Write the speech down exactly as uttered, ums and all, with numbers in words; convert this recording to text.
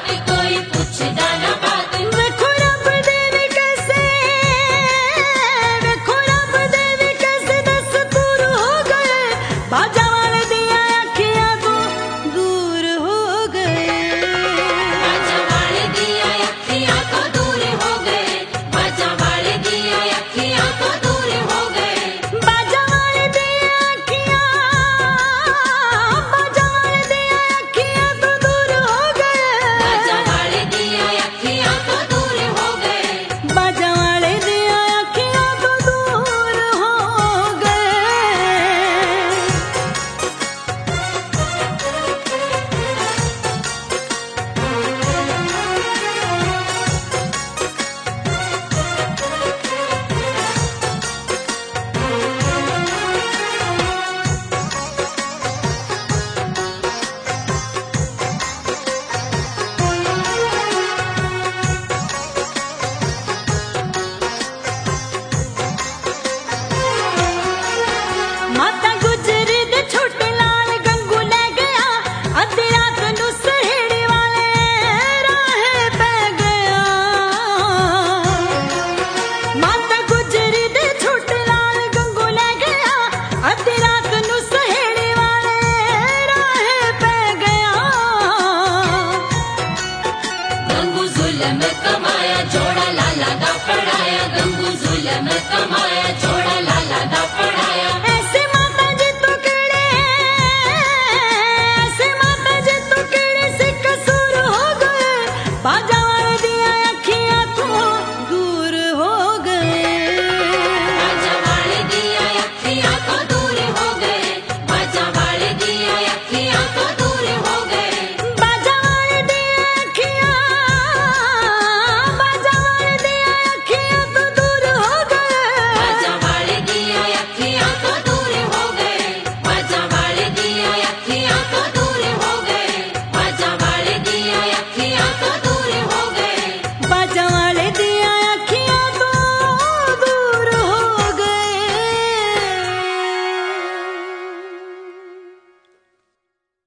बात कोई पूछदा ना बात। देखो रब देवी कैसे, देखो रब देवी कैसे दस्तूर हो गए, बाजा वाले दिया अखियां तो दूर हो गए। बाजा वाले दिया अखियां तो दूर हो गए, बाजा वाले दिया अखियां तो दूर हो गए। बाजा वाले दिया अखियां, बाजा वाले दिया अखियां तो दूर हो गए। बाजा वाले दिया अखियां तो दूर हो गए। बाजा वाले दिया अखियां तो दूर हो गए। माता गुजरी दे छोटे लाल गंगू ले गया, अद्धी रात नू सहेड़ी वाले राहे पै गया। माता गुजरी दे छोटे लाल गंगू ले गया, अद्धी रात नू सहेड़ी वाले राहे पै गया। गंगू जुल्म कमाया जोड़ा लाला दा पढ़ाया, गंगू जुल्म कमाया जोड़ा लाला दा पढ़ाया। ऐसे माता जी तो केड़े, ऐसे माता जी तो केड़े से कसूर हो गए, बाजा